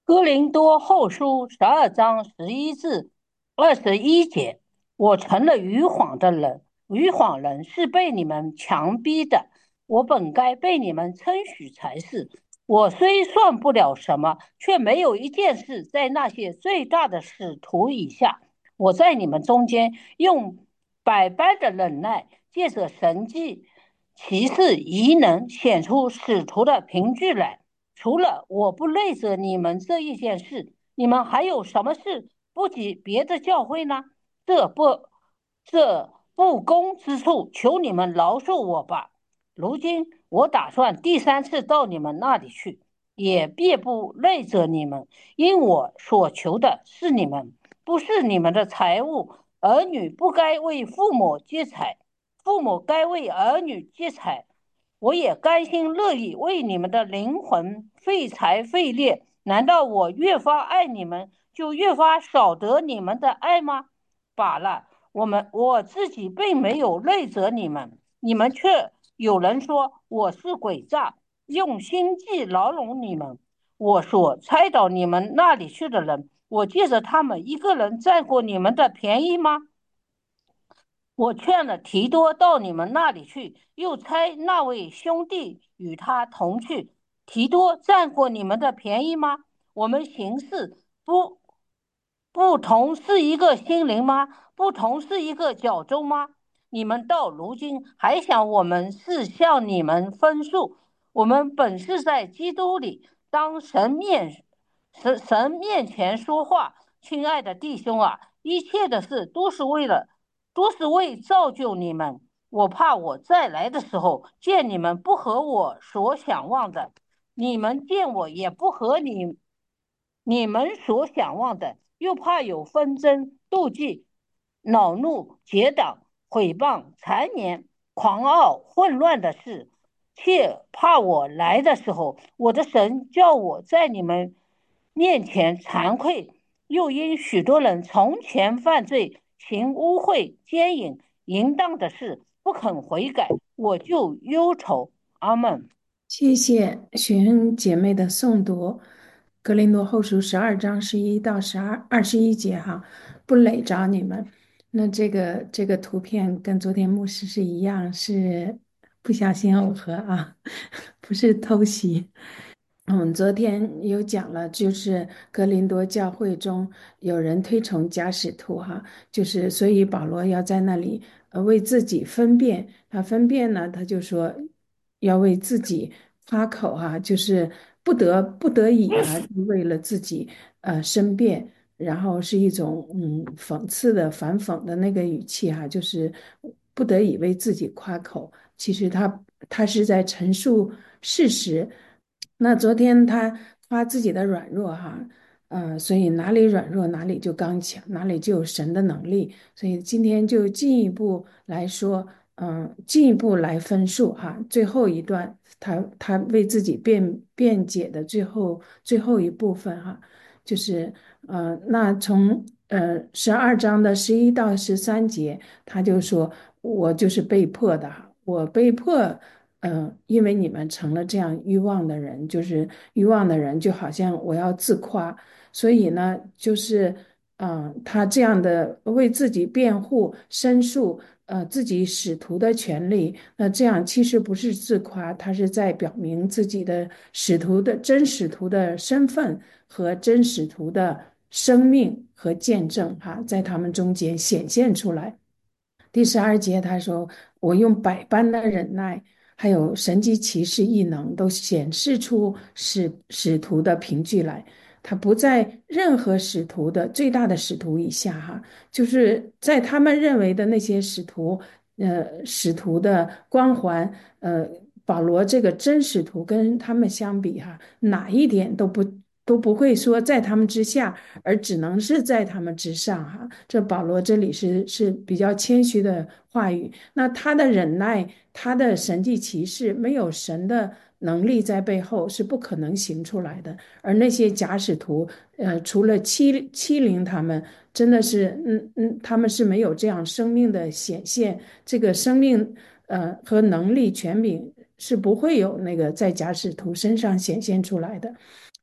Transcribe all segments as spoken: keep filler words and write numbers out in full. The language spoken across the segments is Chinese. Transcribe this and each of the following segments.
哥林多后书十二章十一至二十一节，我成了愚谎的人，愚谎人是被你们强逼的。我本该被你们称许才是。我虽算不了什么，却没有一件事在那些最大的使徒以下。我在你们中间用百般的忍耐，借着神迹、奇事、异能，显出使徒的凭据来。除了我不累着你们这一件事，你们还有什么事不及别的教会呢？这不，这不公之处，求你们饶恕我吧。如今我打算第三次到你们那里去，也必不累着你们，因我所求的是你们，不是你们的财物。儿女不该为父母积财，父母该为儿女积财。我也甘心乐意为你们的灵魂费财费力。难道我越发爱你们，就越发少得你们的爱吗？罢了，我们我自己并没有累着你们，你们却有人说我是诡诈，用心计牢笼你们。我所猜到你们那里去的人，我借着他们一个人占过你们的便宜吗？我劝了提多到你们那里去，又差那位兄弟与他同去。提多占过你们的便宜吗？我们行事不不同是一个心灵吗？不同是一个脚中吗？你们到如今还想我们是向你们分数？我们本是在基督里，当神面神神面前说话。亲爱的弟兄啊，一切的事都是为了。都是为造就你们。我怕我再来的时候见你们不合我所想望的，你们见我也不合你你们所想望的，又怕有纷争、妒忌、恼怒、结党、毁谤、谗言、狂傲、混乱的事，切怕我来的时候，我的神叫我在你们面前惭愧。又因许多人从前犯罪，行污秽、奸淫、淫荡的事，不肯悔改，我就忧愁。阿门。 谢谢雪恩姐妹的诵读，《格林多后书》十二章十一到十二二十一节哈，不累着你们。那这个这个图片跟昨天牧师是一样，是不小心耦合啊，不是偷袭。嗯，昨天有讲了，就是格林多教会中有人推崇假使徒哈，就是所以保罗要在那里呃为自己分辨，他分辨呢，他就说要为自己夸口哈，就是不得不得已哈，为了自己呃申辩，然后是一种嗯讽刺的反讽的那个语气哈，就是不得已为自己夸口，其实他他是在陈述事实。那昨天他夸自己的软弱哈，呃，所以哪里软弱哪里就刚强，哪里就有神的能力。所以今天就进一步来说，嗯、进一步来分述哈，最后一段他他为自己辩辩解的最后最后一部分哈，就是呃，那从呃十二章的十一到十三节，他就说我就是被迫的哈，我被迫。嗯，呃因为你们成了这样欲望的人，就是欲望的人，就好像我要自夸，所以呢，就是，嗯，他这样的为自己辩护、申诉，呃，自己使徒的权利，那这样其实不是自夸，他是在表明自己的使徒的真使徒的身份和真使徒的生命和见证，哈，在他们中间显现出来。第十二节他说：“我用百般的忍耐，还有神迹奇事异能，都显示出使使徒的凭据来。他不在任何使徒的最大的使徒以下，哈，就是在他们认为的那些使徒，呃，使徒的光环，呃，保罗这个真使徒跟他们相比，哈，哪一点都不都不会说在他们之下。”而只能是在他们之上哈。这保罗这里是是比较谦虚的话语。那他的忍耐，他的神迹奇事，没有神的能力在背后是不可能行出来的。而那些假使徒，呃，除了欺欺凌他们，真的是，嗯嗯，他们是没有这样生命的显现，这个生命，呃，和能力权柄是不会有那个在假使徒身上显现出来的。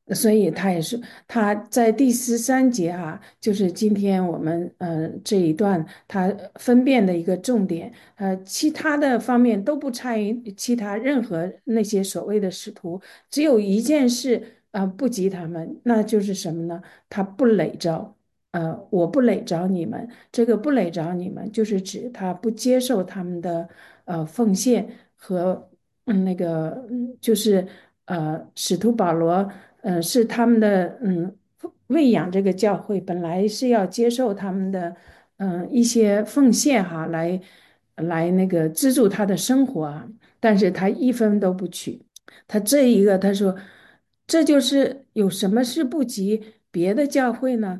所以他也是他在第十三节啊，就是今天我们呃这一段他分辨的一个重点，呃，其他的方面都不差于其他任何那些所谓的使徒，只有一件事啊、呃不及他们，那就是什么呢？他不累着，呃，我不累着你们，这个不累着你们，就是指他不接受他们的呃奉献和嗯那个嗯就是呃使徒保罗。呃，是他们的嗯喂养这个教会，本来是要接受他们的嗯、呃一些奉献哈，来来那个资助他的生活啊，但是他一分都不取，他这一个他说，这就是有什么是不及别的教会呢？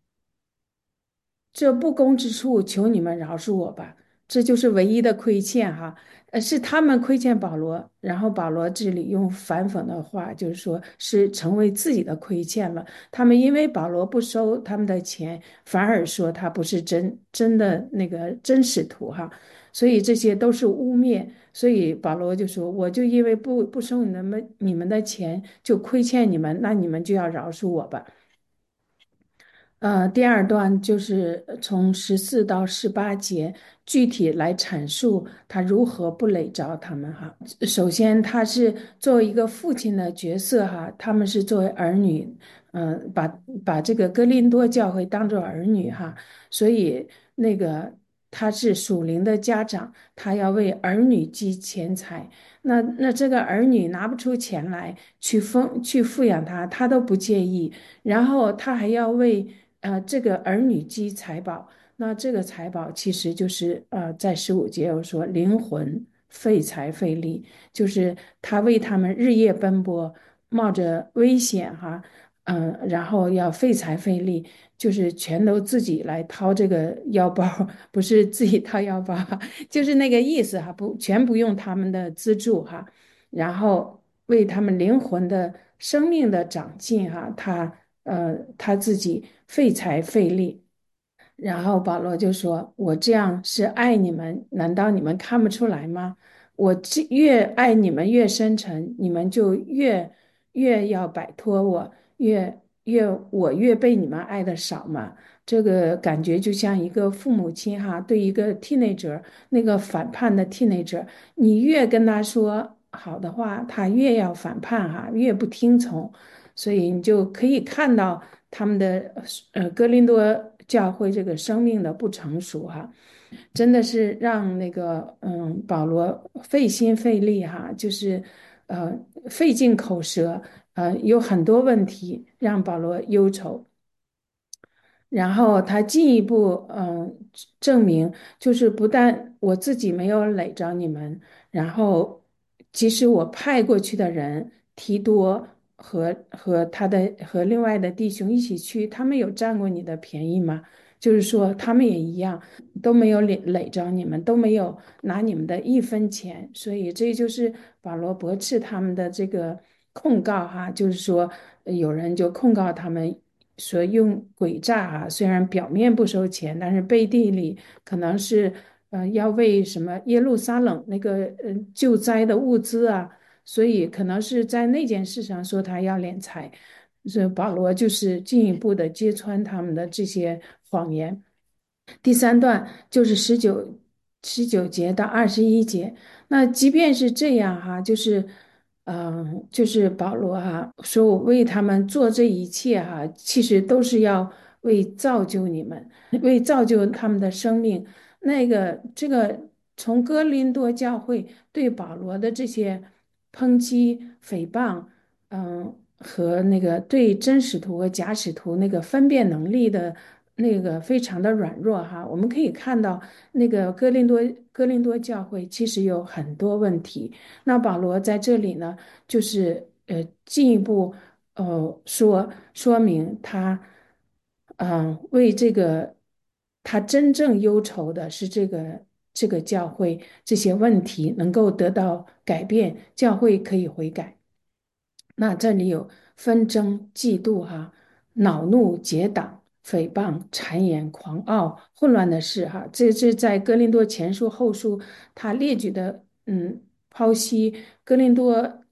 这不公之处，求你们饶恕我吧。这就是唯一的亏欠哈，呃，是他们亏欠保罗，然后保罗这里用反讽的话，就是说是成为自己的亏欠了。他们因为保罗不收他们的钱，反而说他不是真真的那个真使徒哈，所以这些都是污蔑。所以保罗就说，我就因为不不收你们你们的钱，就亏欠你们，那你们就要饶恕我吧。呃，第二段就是从十四到十八节，具体来阐述他如何不累着他们哈。首先，他是作为一个父亲的角色哈，他们是作为儿女，嗯、把把这个哥林多教会当做儿女哈，所以那个他是属灵的家长，他要为儿女积钱财。那那这个儿女拿不出钱来去奉去富养他，他都不介意。然后他还要为呃这个儿女积财宝，那这个财宝其实就是呃在十五节有说灵魂费财费力，就是他为他们日夜奔波，冒着危险哈，嗯、然后要费财费力，就是全都自己来掏这个腰包，不是自己掏腰包，就是那个意思哈，不全不用他们的资助哈，然后为他们灵魂的生命的长进哈，他呃他自己费财费力，然后保罗就说：“我这样是爱你们，难道你们看不出来吗？我这越爱你们越深沉，你们就越越要摆脱我，越越我越被你们爱的少嘛。这个感觉就像一个父母亲哈，对一个 teenager 那个反叛的 teenager，你越跟他说好的话，他越要反叛哈，越不听从。”所以你就可以看到他们的呃哥林多教会这个生命的不成熟哈，真的是让那个嗯保罗费心费力哈，就是呃费尽口舌，呃有很多问题让保罗忧愁。然后他进一步嗯证明，就是不但我自己没有累着你们，然后即使我派过去的人提多和和他的和另外的弟兄一起去，他们有占过你的便宜吗？就是说他们也一样，都没有累累着你们，都没有拿你们的一分钱，所以这就是保罗驳斥他们的这个控告哈，就是说呃有人就控告他们说用诡诈啊，虽然表面不收钱，但是背地里可能是呃要为什么耶路撒冷那个呃救灾的物资啊，所以可能是在那件事上说他要敛财，所以保罗就是进一步的揭穿他们的这些谎言。第三段就是十九十九节到二十一节。那即便是这样哈，就是，嗯、就是保罗哈说，我为他们做这一切哈，其实都是要为造就你们，为造就他们的生命。那个这个从哥林多教会对保罗的这些抨击、诽谤，嗯、和那个对真使徒和假使徒那个分辨能力的。那个非常的软弱哈，我们可以看到那个哥林多哥林多教会其实有很多问题。那保罗在这里呢，就是呃进一步呃说说明他，嗯、为这个他真正忧愁的是这个这个教会这些问题能够得到改变，教会可以悔改。那这里有纷争、嫉妒、哈、恼怒、结党、诽谤、谗言、狂傲、混乱的事，哈，这是在哥林多前书、后书他列举的，嗯，剖析哥林多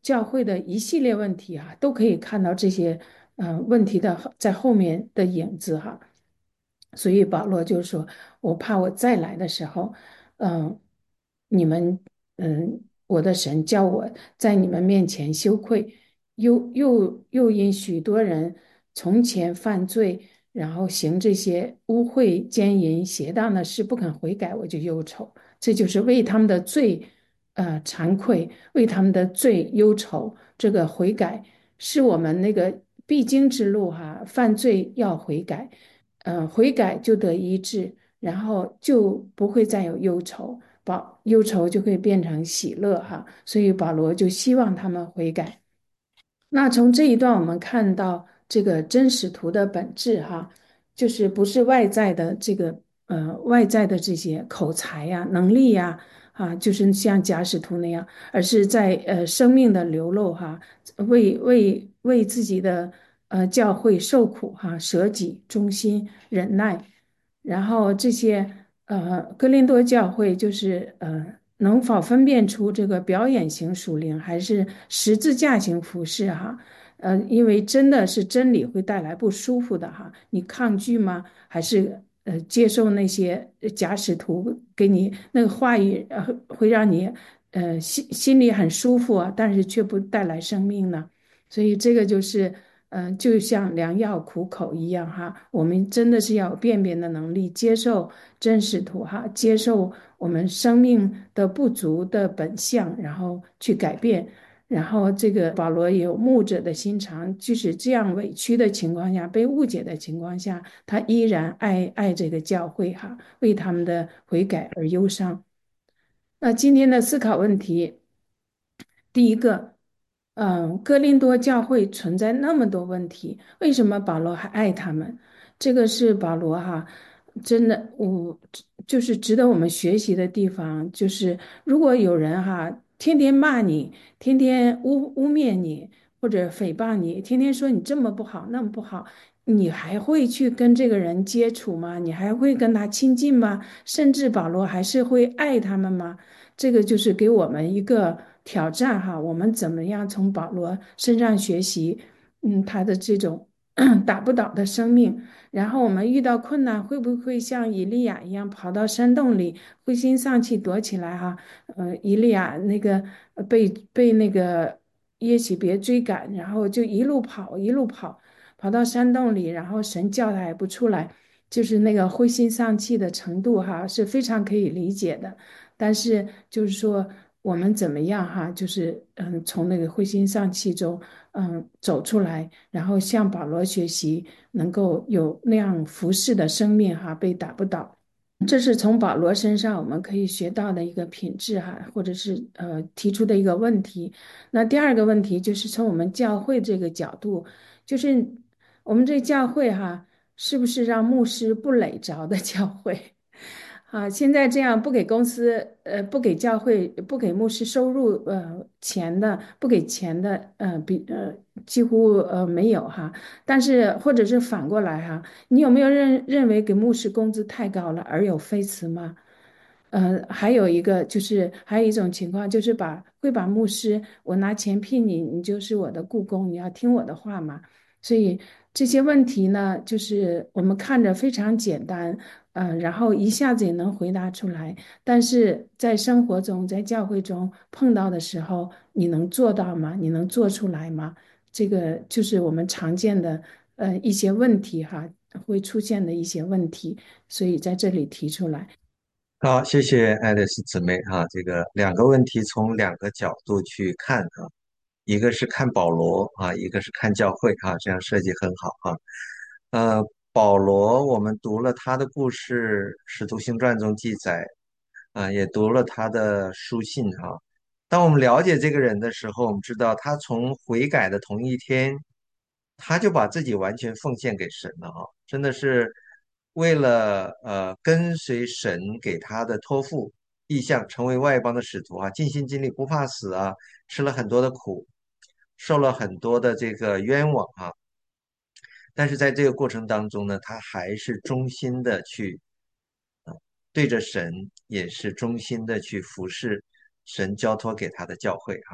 教会的一系列问题啊，都可以看到这些呃问题的在后面的影子哈。所以保罗就说：“我怕我再来的时候，嗯、你们，嗯，我的神叫我在你们面前羞愧，又又又因许多人从前犯罪，然后行这些污秽、奸淫、邪荡的事，不肯悔改，我就忧愁。这就是为他们的罪，呃，惭愧，为他们的罪忧愁。这个悔改是我们那个必经之路哈，犯罪要悔改。”呃，悔改就得医治，然后就不会再有忧愁，保忧愁就会变成喜乐哈。所以保罗就希望他们悔改。那从这一段我们看到这个真使徒的本质哈，就是不是外在的这个呃外在的这些口才呀、能力呀啊，就是像假使徒那样，而是在呃生命的流露哈，为为为自己的呃教会受苦哈，舍己、忠心、忍耐，然后这些呃哥林多教会就是呃能否分辨出这个表演型属灵还是十字架型服饰哈？呃，因为真的是真理会带来不舒服的哈，你抗拒吗？还是呃接受那些呃假使徒给你那个话语，呃会让你呃心心里很舒服啊，但是却不带来生命呢？所以这个就是，嗯、就像良药苦口一样哈，我们真的是要有辨别的能力，接受真实图哈，接受我们生命的不足的本相，然后去改变。然后这个保罗也有牧者的心肠，即使这样委屈的情况下，被误解的情况下，他依然爱爱这个教会哈，为他们的悔改而忧伤。那今天的思考问题，第一个，嗯，哥林多教会存在那么多问题，为什么保罗还爱他们？这个是保罗哈，真的，我就是值得我们学习的地方。就是如果有人哈，天天骂你，天天污污蔑你，或者诽谤你，天天说你这么不好，那么不好，你还会去跟这个人接触吗？你还会跟他亲近吗？甚至保罗还是会爱他们吗？这个就是给我们一个挑战哈，我们怎么样从保罗身上学习，嗯，他的这种打不倒的生命，然后我们遇到困难，会不会像以利亚一样跑到山洞里灰心丧气躲起来哈？呃，以利亚那个呃被被那个耶洗别追赶，然后就一路跑一路跑，跑到山洞里，然后神叫他也不出来，就是那个灰心丧气的程度哈，是非常可以理解的。但是就是说，我们怎么样哈，就是嗯，从那个灰心丧气中嗯走出来，然后向保罗学习，能够有那样服侍的生命哈，被打不倒。这是从保罗身上我们可以学到的一个品质哈，或者是呃提出的一个问题。那第二个问题就是从我们教会这个角度，就是我们这教会哈，是不是让牧师不累着的教会？啊，现在这样不给公司，呃，不给教会，不给牧师收入，呃，钱的，不给钱的，呃，比呃几乎呃没有哈。但是或者是反过来哈，你有没有认认为给牧师工资太高了而有非辞吗？呃，还有一个就是还有一种情况就是把会把牧师，我拿钱聘你，你就是我的雇工，你要听我的话嘛。所以这些问题呢，就是我们看着非常简单，呃，然后一下子也能回答出来，但是在生活中，在教会中碰到的时候，你能做到吗？你能做出来吗？这个就是我们常见的呃一些问题哈，会出现的一些问题，所以在这里提出来。 好，谢谢爱丽丝姊妹哈。这个两个问题从两个角度去看啊，一个是看保罗啊，一个是看教会啊，这样设计很好啊。呃，保罗，我们读了他的故事，《使徒行传》中记载啊，也读了他的书信哈。当我们了解这个人的时候，我们知道他从悔改的同一天，他就把自己完全奉献给神了啊，真的是为了呃跟随神给他的托付意向，成为外邦的使徒啊，尽心尽力不怕死啊，吃了很多的苦，受了很多的这个冤枉啊。但是在这个过程当中呢，他还是忠心的去，啊，对着神也是忠心的去服侍神交托给他的教会哈。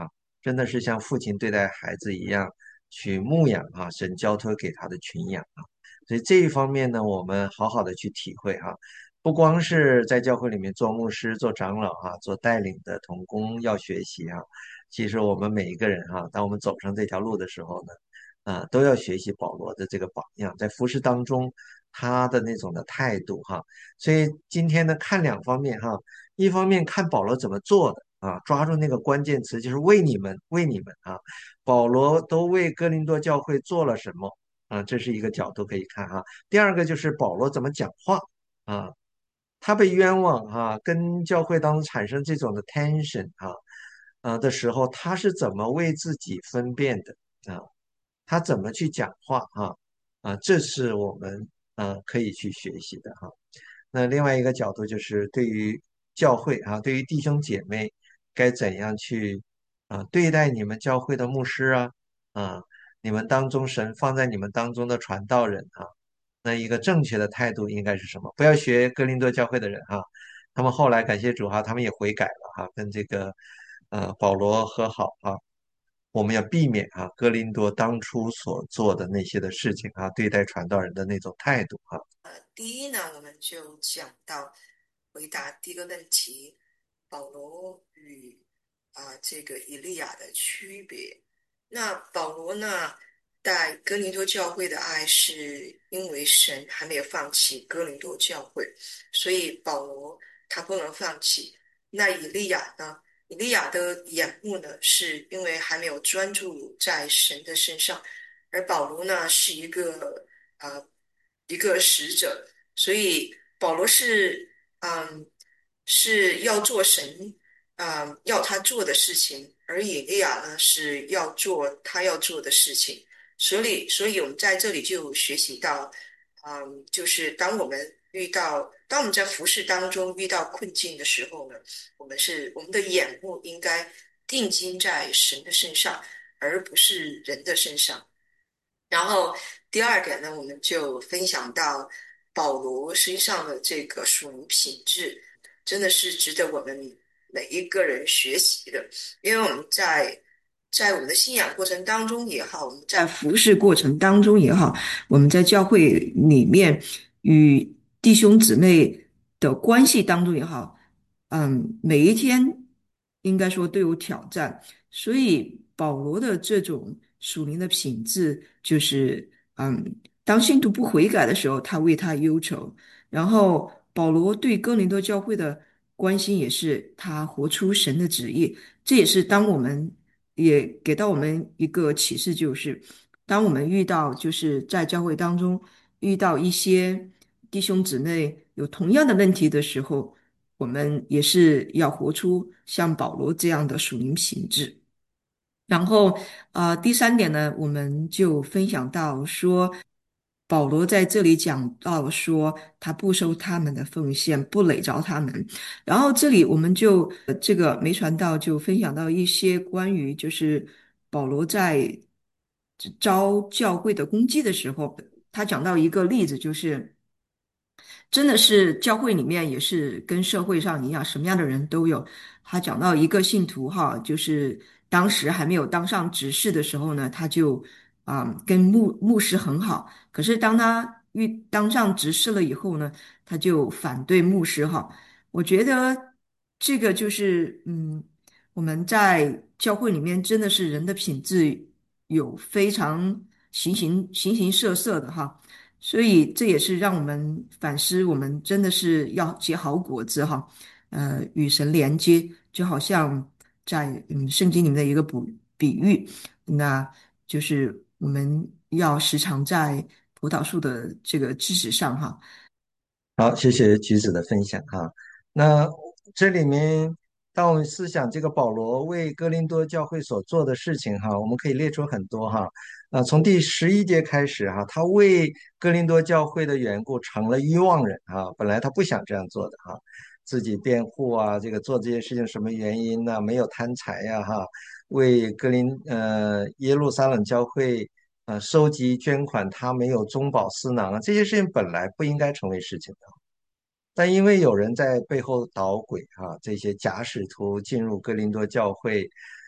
真的是像父亲对待孩子一样去牧养啊，神交托给他的群羊啊。所以这一方面呢，我们好好的去体会哈、不光是在教会里面做牧师、做长老哈、做带领的童工要学习哈、其实我们每一个人哈、当我们走上这条路的时候呢，啊，都要学习保罗的这个榜样，在服侍当中他的那种的态度哈。所以今天呢，看两方面哈，一方面看保罗怎么做的啊，抓住那个关键词，就是为你们，为你们啊，保罗都为哥林多教会做了什么啊，这是一个角度可以看哈。第二个就是保罗怎么讲话啊，他被冤枉哈、跟教会当中产生这种的 tension 啊，啊的时候，他是怎么为自己分辨的啊？他怎么去讲话啊？啊，这是我们啊可以去学习的哈。那另外一个角度就是对于教会啊，对于弟兄姐妹该怎样去啊对待你们教会的牧师啊啊，你们当中神放在你们当中的传道人啊，那一个正确的态度应该是什么？不要学哥林多教会的人哈、他们后来感谢主哈、他们也悔改了哈、跟这个呃保罗和好啊。我们要避免啊哥林多当初所做的那些的事情啊，对待传道人的那种态度啊。 第一呢，我们就讲到回答第一个问题，保罗与啊、这个以利亚的区别。那保罗呢，在哥林多教会的爱，是因为神还没有放弃哥林多教会，所以保罗他不能放弃。那以利亚呢？以利亚的眼目呢，是因为还没有专注在神的身上，而保罗呢，是一个啊。一个使者，所以保罗是嗯是要做神嗯要他做的事情，而以利亚呢是要做他要做的事情。所以，所以我们在这里就学习到，嗯，就是当我们遇到当我们在服侍当中遇到困境的时候呢，我们是我们的眼目应该定睛在神的身上，而不是人的身上。然后第二点呢，我们就分享到保罗身上的这个属灵品质，真的是值得我们每一个人学习的。因为我们在在我们的信仰过程当中也好，我们在服侍过程当中也好，我们在教会里面与弟兄姊妹的关系当中也好，嗯，每一天应该说都有挑战。所以保罗的这种属灵的品质，就是嗯，当信徒不悔改的时候，他为他忧愁。然后保罗对哥林多教会的关心也是他活出神的旨意。这也是当我们也给到我们一个启示，就是当我们遇到就是在教会当中遇到一些弟兄姊妹有同样的问题的时候，我们也是要活出像保罗这样的属灵品质。然后，呃，第三点呢，我们就分享到说，保罗在这里讲到说，他不收他们的奉献，不累着他们。然后这里我们就呃这个没传道就分享到一些关于就是保罗在招教会的攻击的时候，他讲到一个例子，就是真的是教会里面也是跟社会上一样，什么样的人都有。他讲到一个信徒哈，就是当时还没有当上执事的时候呢，他就啊、跟牧牧师很好，可是当他遇当上执事了以后呢，他就反对牧师哈。我觉得这个就是嗯，我们在教会里面真的是人的品质有非常形形形形色色的哈。所以这也是让我们反思，我们真的是要结好果子哈，呃，与神连接，就好像在嗯圣经里面的一个比比喻，那就是我们要时常在葡萄树的这个枝子上哈。 好，谢谢橘子的分享哈。那这里面，当我们思想这个保罗为哥林多教会所做的事情哈，我们可以列出很多哈。啊，从第十一节开始哈，他为哥林多教会的缘故成了愚妄人啊。本来他不想这样做的哈，自己辩护啊，这个做这些事情什么原因呢？没有贪财呀哈，为哥林呃耶路撒冷教会呃收集捐款，他没有中饱私囊啊，这些事情本来不应该成为事情的。但因为有人在背后捣鬼啊，这些假使徒进入哥林多教会，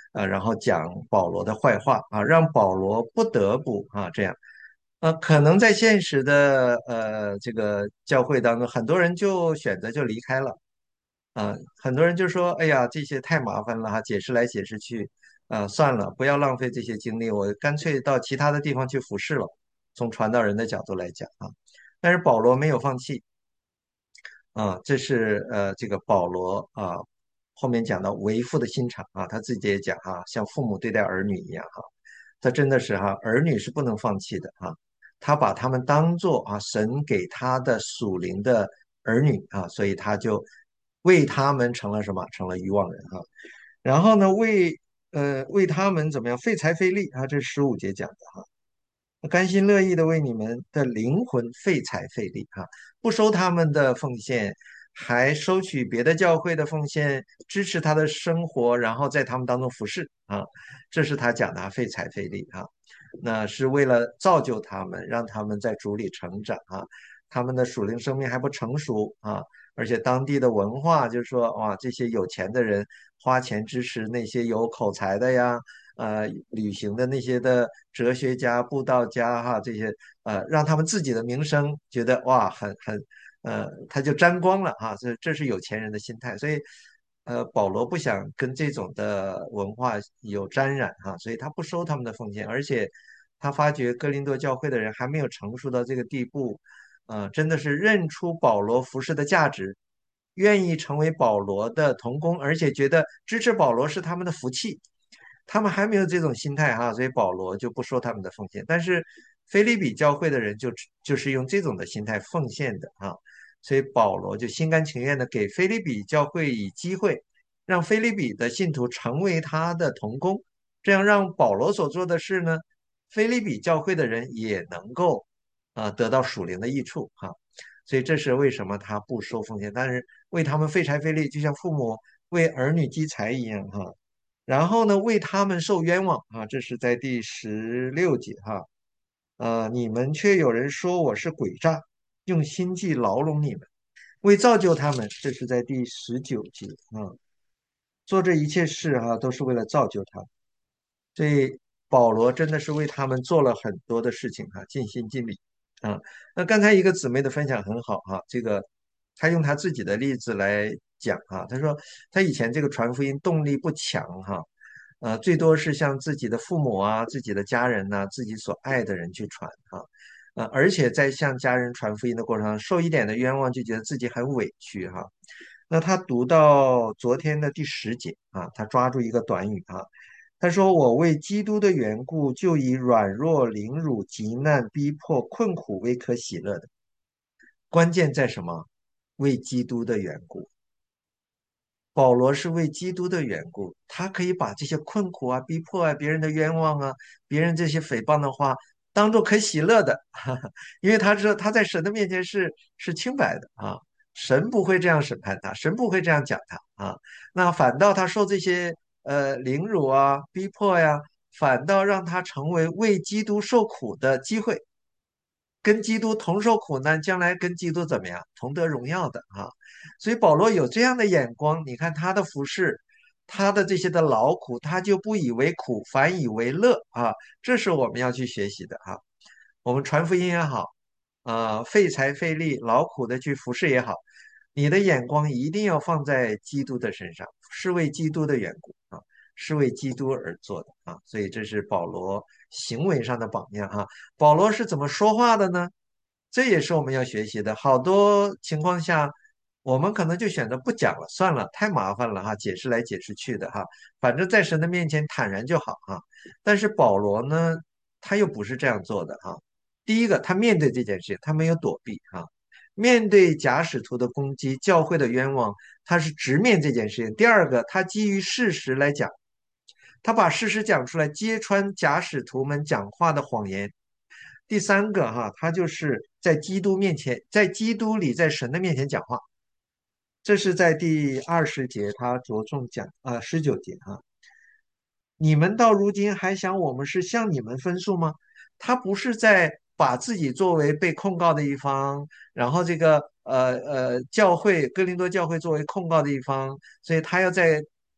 啊，然后讲保罗的坏话啊，让保罗不得不啊这样。呃，可能在现实的呃这个教会当中，很多人就选择就离开了。啊，很多人就说，哎呀，这些太麻烦了哈，解释来解释去，啊，算了，不要浪费这些精力，我干脆到其他的地方去服侍了。从传道人的角度来讲啊，但是保罗没有放弃。啊，这是呃这个保罗啊后面讲到为父的心肠啊，他自己也讲哈、像父母对待儿女一样哈、他真的是哈、儿女是不能放弃的哈、他把他们当做啊神给他的属灵的儿女啊，所以他就为他们成了什么？成了渔网人哈、然后呢，为呃为他们怎么样费财费力啊？这是十五节讲的哈、甘心乐意的为你们的灵魂费财费力啊，不收他们的奉献，还收取别的教会的奉献，支持他的生活，然后在他们当中服侍啊，这是他讲的啊费财费力啊。那是为了造就他们，让他们在主里成长啊。他们的属灵生命还不成熟啊，而且当地的文化就是说，哇，这些有钱的人花钱支持那些有口才的呀。呃，旅行的那些的哲学家、布道家哈，这些呃，让他们自己的名声觉得哇，很很呃，他就沾光了哈，这这是有钱人的心态，所以呃，保罗不想跟这种的文化有沾染哈，所以他不收他们的奉献，而且他发觉哥林多教会的人还没有成熟到这个地步，呃，真的是认出保罗服饰的价值。愿意成为保罗的同工，而且觉得支持保罗是他们的福气，他们还没有这种心态哈，所以保罗就不收他们的奉献。但是菲利比教会的人就就是用这种的心态奉献的啊，所以保罗就心甘情愿的给菲利比教会以机会，让菲利比的信徒成为他的同工，这样让保罗所做的事呢，菲利比教会的人也能够啊得到属灵的益处哈。所以这是为什么他不收奉献，但是为他们费财费力，就像父母为儿女积财一样哈。然后呢，为他们受冤枉啊，这是在第十六节哈。呃，你们却有人说我是诡诈，用心计牢笼你们，为造就他们，这是在第十九节啊。做这一切事哈、都是为了造就他们。所以保罗真的是为他们做了很多的事情哈、尽心尽力啊。那刚才一个姊妹的分享很好哈、这个她用她自己的例子来讲哈、她说她以前这个传福音动力不强哈、呃，最多是向自己的父母啊、自己的家人呐、自己所爱的人去传哈、呃，而且在向家人传福音的过程中，受一点的冤枉，就觉得自己很委屈哈、那他读到昨天的第十节啊，他抓住一个短语啊，他说：“我为基督的缘故，就以软弱、凌辱、急难、逼迫、困苦为可喜乐的。”关键在什么？为基督的缘故。保罗是为基督的缘故，他可以把这些困苦啊、逼迫啊、别人的冤枉啊、别人这些诽谤的话，当做可喜乐的，哈哈，因为他知道他在神的面前是是清白的啊，神不会这样审判他，神不会这样讲他啊，那反倒他受这些呃凌辱啊、逼迫呀，反倒让他成为为基督受苦的机会。跟基督同受苦难，将来跟基督怎么样？同得荣耀的啊！所以保罗有这样的眼光，你看他的服饰，他的这些的劳苦，他就不以为苦，反以为乐啊！这是我们要去学习的啊！我们传福音也好，啊，费财费力、劳苦的去服侍也好，你的眼光一定要放在基督的身上，是为基督的缘故啊，是为基督而做的啊！所以这是保罗行为上的榜样啊！保罗是怎么说话的呢？这也是我们要学习的。好多情况下，我们可能就选择不讲了，算了，太麻烦了哈，解释来解释去的哈，反正在神的面前坦然就好哈。但是保罗呢，他又不是这样做的哈。第一个，他面对这件事情，他没有躲避哈。面对假使徒的攻击、教会的冤枉，他是直面这件事情。第二个，他基于事实来讲，他把事实讲出来，揭穿假使徒们讲话的谎言。第三个哈，他就是在基督面前，在基督里，在神的面前讲话。这是在第二十节，他着重讲啊，十九节哈。你们到如今还想我们是向你们分诉吗？他不是在把自己作为被控告的一方，然后这个呃呃教会哥林多教会作为控告的一方，所以他要在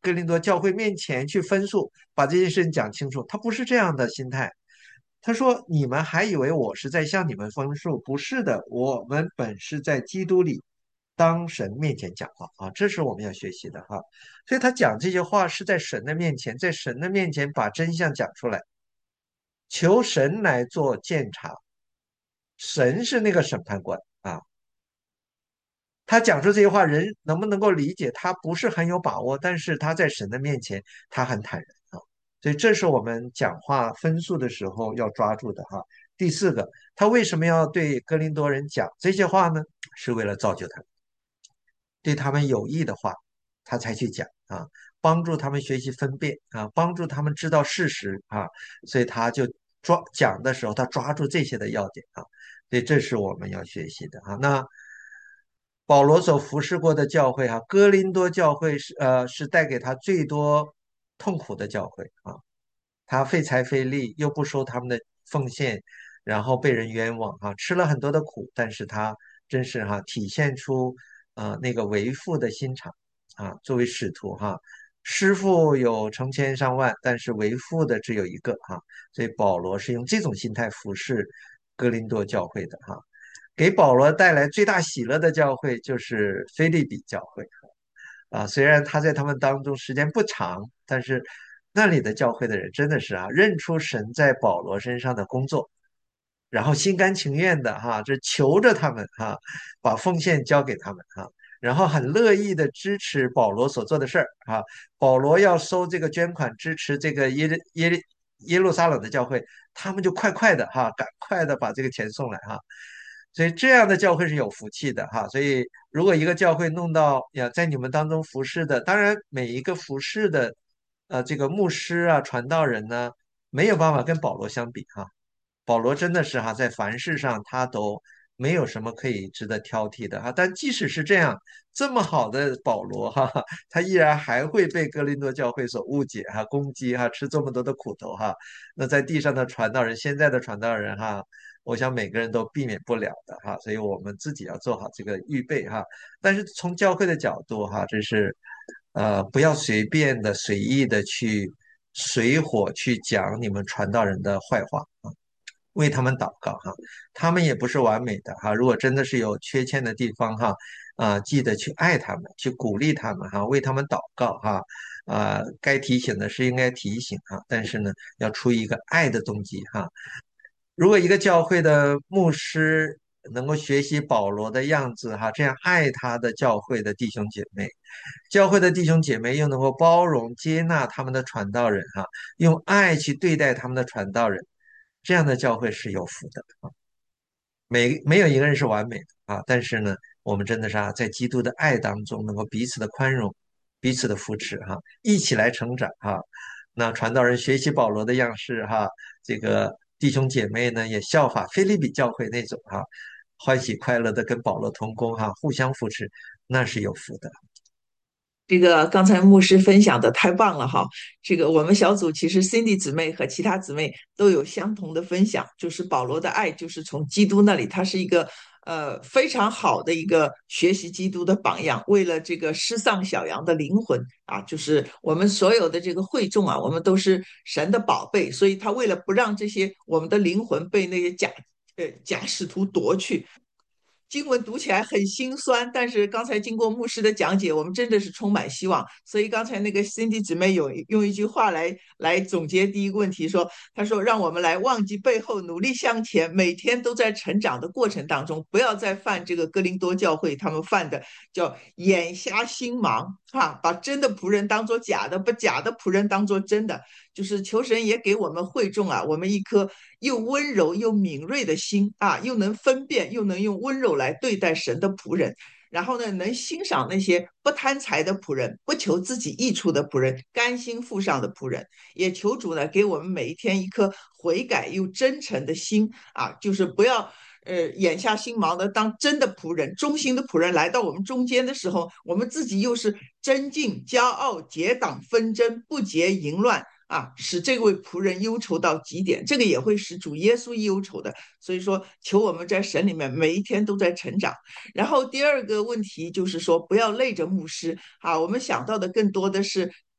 哥林多教会面前去分诉，把这件事情讲清楚。他不是这样的心态。他说：“你们还以为我是在向你们分诉？不是的，我们本是在基督里当神面前讲话啊，这是我们要学习的哈。所以他讲这些话是在神的面前，在神的面前把真相讲出来，求神来做鉴察，神是那个审判官啊。他讲出这些话，人能不能够理解？他不是很有把握，但是他在神的面前，他很坦然啊。所以这是我们讲话分数的时候要抓住的哈。第四个，他为什么要对哥林多人讲这些话呢？是为了造就他们，对他们有益的话，他才去讲啊，帮助他们学习分辨啊，帮助他们知道事实啊。所以他就抓讲的时候，他抓住这些的要点啊。所以这是我们要学习的啊。那保罗所服侍过的教会哈、啊，哥林多教会是呃是带给他最多痛苦的教会啊。他费财费力，又不收他们的奉献，然后被人冤枉啊，吃了很多的苦，但是他真是哈、体现出呃那个为父的心肠啊。作为使徒哈、师傅有成千上万，但是为父的只有一个哈、所以保罗是用这种心态服侍哥林多教会的哈、给保罗带来最大喜乐的教会就是菲利比教会啊。虽然他在他们当中时间不长，但是那里的教会的人真的是啊，认出神在保罗身上的工作，然后心甘情愿的哈，这求着他们哈，把奉献交给他们哈，然后很乐意的支持保罗所做的事儿啊。保罗要收这个捐款支持这个耶耶耶路撒冷的教会，他们就快快的哈，赶快的把这个钱送来哈。所以这样的教会是有福气的哈。所以如果一个教会弄到呀，在你们当中服侍的，当然每一个服侍的呃这个牧师啊、传道人呢，没有办法跟保罗相比哈。保罗真的是哈，在凡事上他都没有什么可以值得挑剔的哈。但即使是这样，这么好的保罗哈，他依然还会被哥林多教会所误解哈、攻击哈、吃这么多的苦头哈。那在地上的传道人，现在的传道人哈，我想每个人都避免不了的哈。所以我们自己要做好这个预备哈。但是从教会的角度哈，这是呃不要随便的、随意的去随火去讲你们传道人的坏话啊。为他们祷告哈。他们也不是完美的哈。如果真的是有缺欠的地方哈，啊，记得去爱他们，去鼓励他们哈，为他们祷告哈。啊，该提醒的是应该提醒哈，但是呢，要出于一个爱的动机哈。如果一个教会的牧师能够学习保罗的样子哈，这样爱他的教会的弟兄姐妹，教会的弟兄姐妹又能够包容接纳他们的传道人哈，用爱去对待他们的传道人，这样的教会是有福的啊。没没有一个人是完美的啊，但是呢，我们真的是啊，在基督的爱当中，能够彼此的宽容，彼此的扶持哈、一起来成长哈、那传道人学习保罗的样式哈、这个弟兄姐妹呢也效法菲利比教会那种哈、欢喜快乐的跟保罗同工哈、互相扶持，那是有福的。 这个刚才牧师分享的太棒了哈！这个我们小组其实 Cindy 姊妹和其他姊妹都有相同的分享，就是保罗的爱就是从基督那里，他是一个呃非常好的一个学习基督的榜样。为了这个失丧小羊的灵魂啊，就是我们所有的这个会众啊，我们都是神的宝贝，所以他为了不让这些我们的灵魂被那些假呃假使徒夺去，经文读起来很心酸，但是刚才经过牧师的讲解，我们真的是充满希望。所以刚才那个 Cindy 姊妹有用一句话来来总结第一个问题，说：她说让我们来忘记背后，努力向前，每天都在成长的过程当中，不要再犯这个哥林多教会他们犯的叫眼瞎心盲哈，把真的仆人当做假的，把假的仆人当做真的。就是求神也给我们会众啊，我们一颗又温柔又敏锐的心啊，又能分辨，又能用温柔来对待神的仆人。然后呢，能欣赏那些不贪财的仆人，不求自己益处的仆人，甘心付上的仆人。也求主呢，给我们每一天一颗悔改又真诚的心啊，就是不要呃眼下心盲的当真的仆人，忠心的仆人来到我们中间的时候，我们自己又是真敬、骄傲、结党纷争、不洁淫乱。啊，使这位仆人忧愁到极点，这个也会使主耶稣忧愁的。所以说，求我们在神里面每一天都在成长。然后第二个问题就是说，不要累着牧师啊，我们想到的更多的是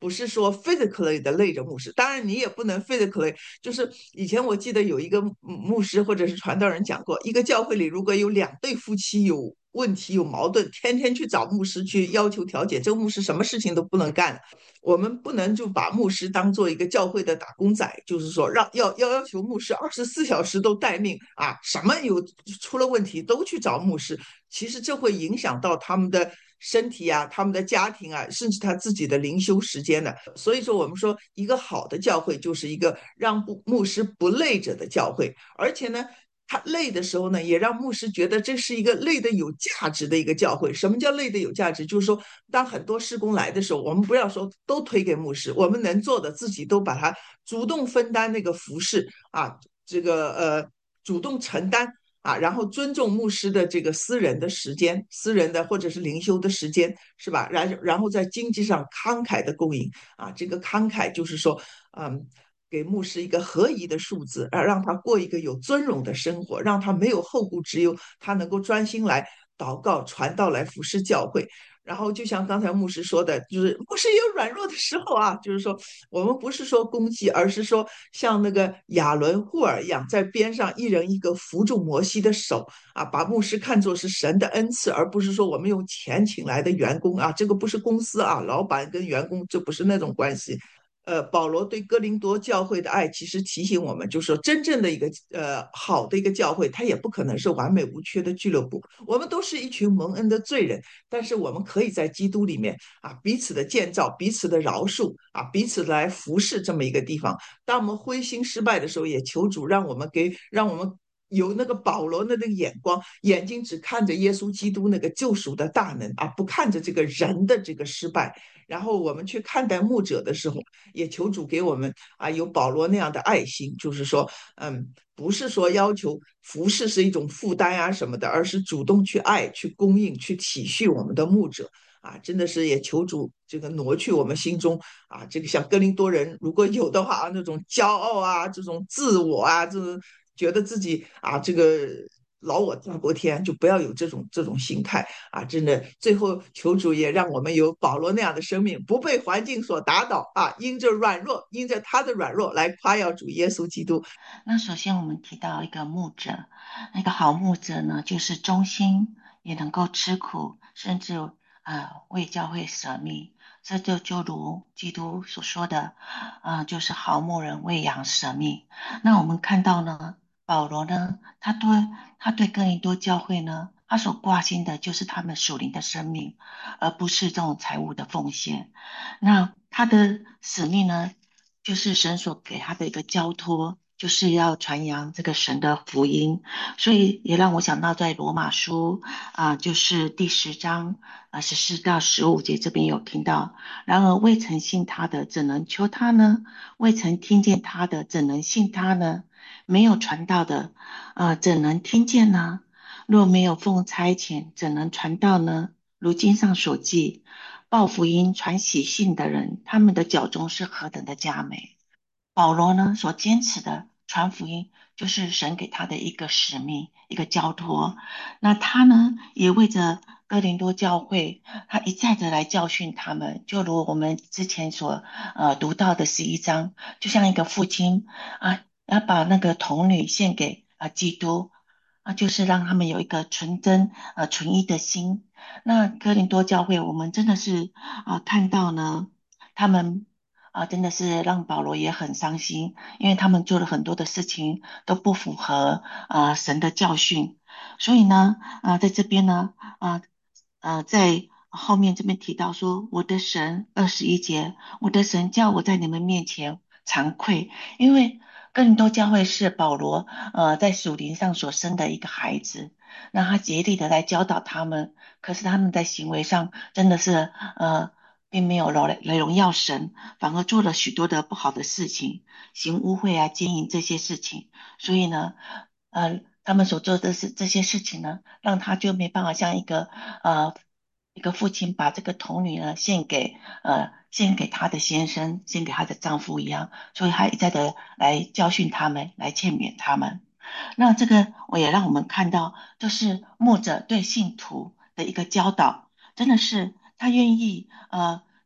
不是说 physically 的累着牧师。当然，你也不能 physically，就是以前我记得有一个牧师或者是传道人讲过，一个教会里如果有两对夫妻有问题有矛盾，天天去找牧师去要求调解，这个牧师什么事情都不能干。我们不能就把牧师当做一个教会的打工仔，就是说让要要要求牧师二十四小时都待命啊，什么有出了问题都去找牧师。其实这会影响到他们的身体啊，他们的家庭啊，甚至他自己的灵修时间的。所以说，我们说一个好的教会就是一个让牧师不累着的教会，而且呢。他累的时候呢，也让牧师觉得这是一个累的有价值的一个教会。什么叫累的有价值？就是说，当很多事工来的时候，我们不要说都推给牧师，我们能做的自己都把它主动分担那个服饰啊，这个呃主动承担啊，然后尊重牧师的这个私人的时间、私人的或者是灵修的时间，是吧？然然后在经济上慷慨的供应啊，这个慷慨就是说，嗯。给牧师一个合宜的数字，啊，让他过一个有尊荣的生活，让他没有后顾之忧，他能够专心来祷告、传道、来服侍教会。然后就像刚才牧师说的，就是牧师也有软弱的时候啊，就是说我们不是说攻击，而是说像那个亚伦、户尔一样，在边上一人一个扶住摩西的手啊，把牧师看作是神的恩赐，而不是说我们用钱请来的员工啊，这个不是公司啊，老板跟员工这不是那种关系。呃，保罗对哥林多教会的爱，其实提醒我们，就是说，真正的一个呃好的一个教会，它也不可能是完美无缺的俱乐部。我们都是一群蒙恩的罪人，但是我们可以在基督里面啊，彼此的建造，彼此的饶恕啊，彼此来服侍这么一个地方。当我们灰心失败的时候，也求主让我们给让我们。有那个保罗的那个眼光，眼睛只看着耶稣基督那个救赎的大能啊，不看着这个人的这个失败。然后我们去看待牧者的时候，也求主给我们啊有保罗那样的爱心，就是说，嗯，不是说要求服侍是一种负担啊什么的，而是主动去爱、去供应、去体恤我们的牧者。啊，真的是也求主这个挪去我们心中啊，这个像哥林多人如果有的话啊，那种骄傲啊，这种自我啊，这种觉得自己啊这个老我大过天，就不要有这种这种心态啊！真的，最后求主也让我们有保罗那样的生命，不被环境所打倒啊！因着软弱，因着他的软弱来夸耀主耶稣基督。 那首先我们提到一个牧者，那个好牧者呢，就是忠心，也能够吃苦，甚至呃为教会舍命。这就就如基督所说的，呃，就是好牧人为羊舍命。那我们看到呢，保罗呢，他对他对哥林多教会呢，他所挂心的就是他们属灵的生命，而不是这种财务的奉献。那他的使命呢，就是神所给他的一个交托，就是要传扬这个神的福音。所以也让我想到在罗马书啊、呃就是第十章啊十四到十五节这边有听到，然而未曾信他的，怎能求他呢？未曾听见他的，怎能信他呢？没有传道的，呃，怎能听见呢？若没有奉差遣，怎能传道呢？如经上所记，报福音、传喜信的人，他们的脚中是何等的佳美。保罗呢，所坚持的传福音，就是神给他的一个使命，一个交托。那他呢，也为着哥林多教会，他一再的来教训他们，就如我们之前所呃读到的十一章，就像一个父亲啊，要把那个童女献给啊基督。啊，就是让他们有一个纯真、呃纯一的心。那哥林多教会，我们真的是啊、呃看到呢，他们啊、呃真的是让保罗也很伤心，因为他们做了很多的事情都不符合呃神的教训。所以呢，啊、呃在这边呢，啊呃，呃在后面这边提到说，我的神二十一节，我的神叫我在你们面前惭愧，因为哥林多教会是保罗呃在属灵上所生的一个孩子，让他竭力的来教导他们，可是他们在行为上真的是呃并没有来来荣耀神，反而做了许多的不好的事情，行污秽啊、奸淫这些事情，所以呢，呃。他们所做的是这些事情呢，让他就没办法像一个呃一个父亲把这个童女呢献给呃献给他的先生，献给他的丈夫一样，所以他一再的来教训他们，来劝勉他们。那这个我也让我们看到，就是牧者对信徒的一个教导，真的是他愿意呃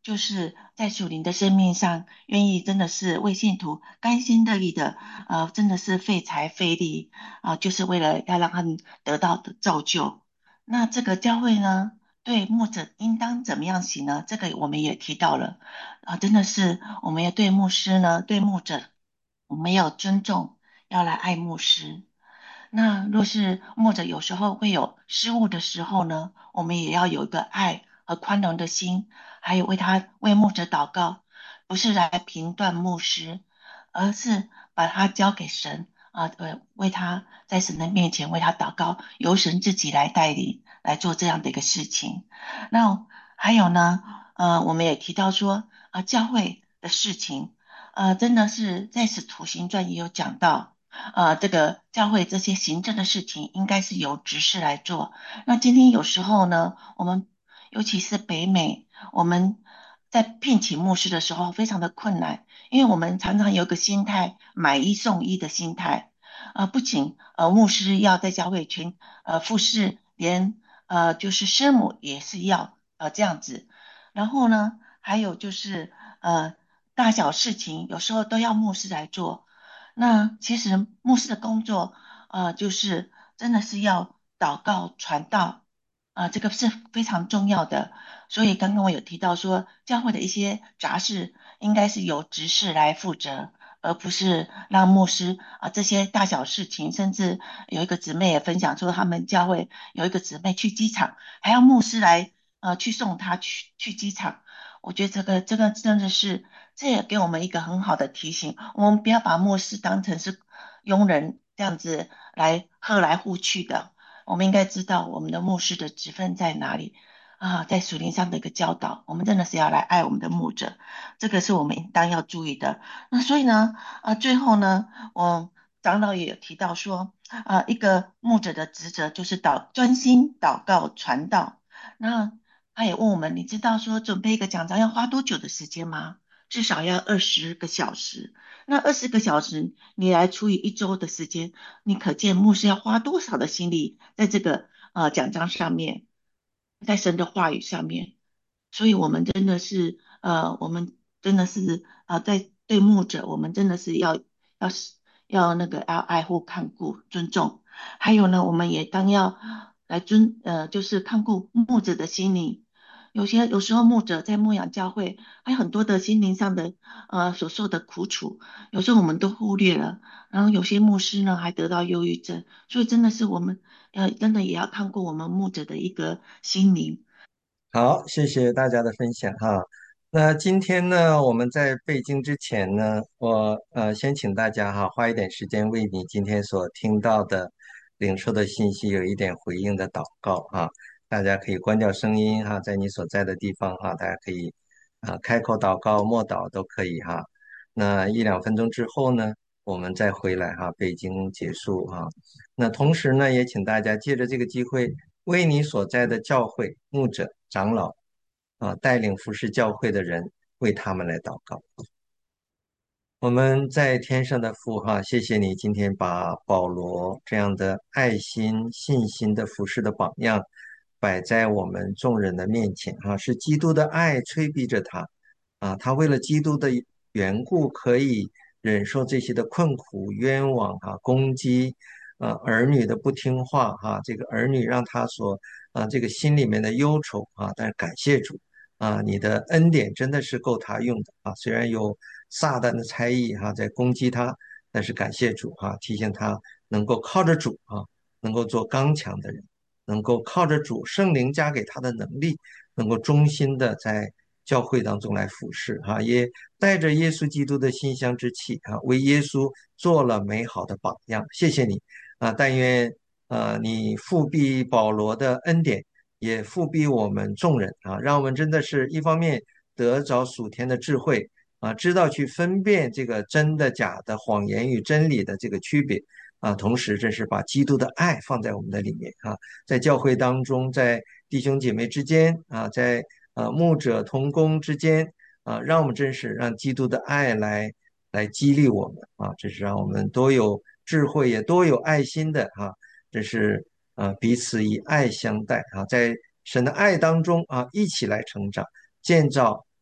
就是在属灵的生命上，愿意真的是为信徒甘心乐意的，呃，真的是费财费力啊、就是为了要让他们得到的造就。那这个教会呢，对牧者应当怎么样行呢？这个我们也提到了啊、真的是我们要对牧师呢，对牧者，我们要尊重，要来爱牧师。那若是牧者有时候会有失误的时候呢，我们也要有一个爱和宽容的心，还有为他为牧者祷告，不是来评断牧师，而是把他交给神啊，呃，为他在神的面前为他祷告，由神自己来带领来做这样的一个事情。那还有呢，呃，我们也提到说啊，教会的事情，呃，真的是在使徒行传也有讲到。呃，这个教会这些行政的事情应该是由执事来做。那今天有时候呢，我们尤其是北美，我们在聘请牧师的时候非常的困难，因为我们常常有个心态，买一送一的心态。呃，不仅呃牧师要在教会全呃服侍，连呃就是师母也是要呃这样子。然后呢，还有就是呃大小事情有时候都要牧师来做。那其实牧师的工作，呃，就是真的是要祷告、传道，啊、这个是非常重要的。所以刚刚我有提到说，教会的一些杂事应该是由执事来负责，而不是让牧师啊、这些大小事情，甚至有一个姊妹也分享说，他们教会有一个姊妹去机场，还要牧师来呃去送她去去机场。我觉得这个这个真的是，这也给我们一个很好的提醒，我们不要把牧师当成是佣人这样子来喝来护去的。我们应该知道我们的牧师的职分在哪里啊，在属灵上的一个教导，我们真的是要来爱我们的牧者，这个是我们应当要注意的。那所以呢，啊，最后呢，我长老也有提到说，啊，一个牧者的职责就是祷专心祷告传道。那他也问我们，你知道说准备一个讲章要花多久的时间吗？至少要二十个小时。那二十个小时，你来除以一周的时间，你可见牧师要花多少的心力在这个呃讲章上面，在神的话语上面。所以，我们真的是呃，我们真的是呃，在对牧者，我们真的是要要要那个要爱护、看顾、尊重。还有呢，我们也当要来尊呃，就是看顾牧者的心灵。有些有时候牧者在牧养教会，还有很多的心灵上的呃所受的苦楚，有时候我们都忽略了。然后有些牧师呢还得到忧郁症，所以真的是我们呃真的也要看顾我们牧者的一个心灵。 好，谢谢大家的分享哈。那今天呢，我们在背经之前呢，我呃先请大家哈花一点时间为你今天所听到的领受的信息有一点回应的祷告哈。大家可以关掉声音哈，在你所在的地方哈，大家可以啊开口祷告、默祷都可以哈。那一两分钟之后呢，我们再回来哈，背经结束哈。那同时呢，也请大家借着这个机会。为你所在的教会牧者、长老啊，带领服侍教会的人，为他们来祷告。我们在天上的父哈，谢谢你今天把保罗这样的爱心、信心的服侍的榜样摆在我们众人的面前哈，是基督的爱催逼着他啊，他为了基督的缘故，可以忍受这些的困苦、冤枉啊、攻击啊、儿女的不听话哈，这个儿女让他所啊这个心里面的忧愁啊，但是感谢主。啊，你的恩典真的是够他用的啊！虽然有撒旦的猜疑哈、在攻击他，但是感谢主哈、提醒他能够靠着主啊，能够做刚强的人，能够靠着主圣灵加给他的能力，能够忠心的在教会当中来服侍哈、也带着耶稣基督的馨香之气啊，为耶稣做了美好的榜样。谢谢你啊！但愿啊，你复辟保罗的恩典。也复庇我们众人啊，让我们真的是一方面得着属天的智慧啊，知道去分辨这个真的假的、谎言与真理的这个区别啊，同时这是把基督的爱放在我们的里面啊，在教会当中，在弟兄姐妹之间啊，在呃牧者同工之间啊，让我们真是让基督的爱来来激励我们啊，这是让我们多有智慧，也多有爱心的啊，这是。啊，彼此以爱相待啊，在神的爱当中啊，一起来成长，建造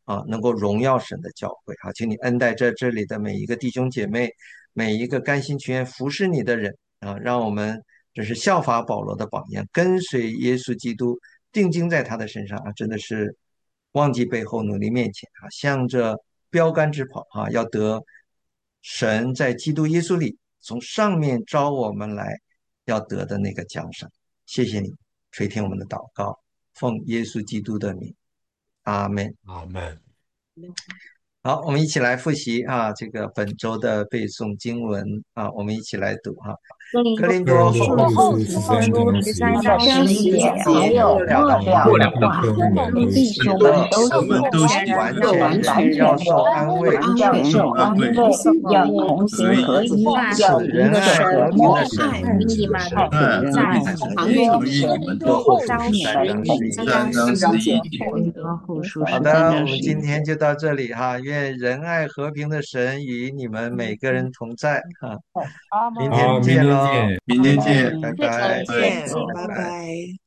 啊，能够荣耀神的教会啊，请你恩待在这里的每一个弟兄姐妹，每一个甘心情愿服侍你的人啊，让我们这是效法保罗的榜样，跟随耶稣基督，定睛在他的身上啊，真的是忘记背后，努力面前啊，向着标杆直跑啊，要得神在基督耶稣里从上面招我们来要得的那个奖赏。谢谢你垂听我们的祷告，奉耶稣基督的名，阿门。 阿门。 好，我们一起来复习啊，这个本周的背诵经文啊，我们一起来读哈。哥林多哥林多后后书十三章十一章十一节，还有末了的话，弟兄们都喜欢要完全要受安慰， 要受安慰，要同心合一，要仁因爱和平的神爱你们在常与你们的后招你们每家世界。 好的，我们今天就到这里哈，愿仁爱和平的神与你们每个人同在哈，明好，明天天见喽， 见，明天见。 拜拜， 见， 拜拜拜。 拜。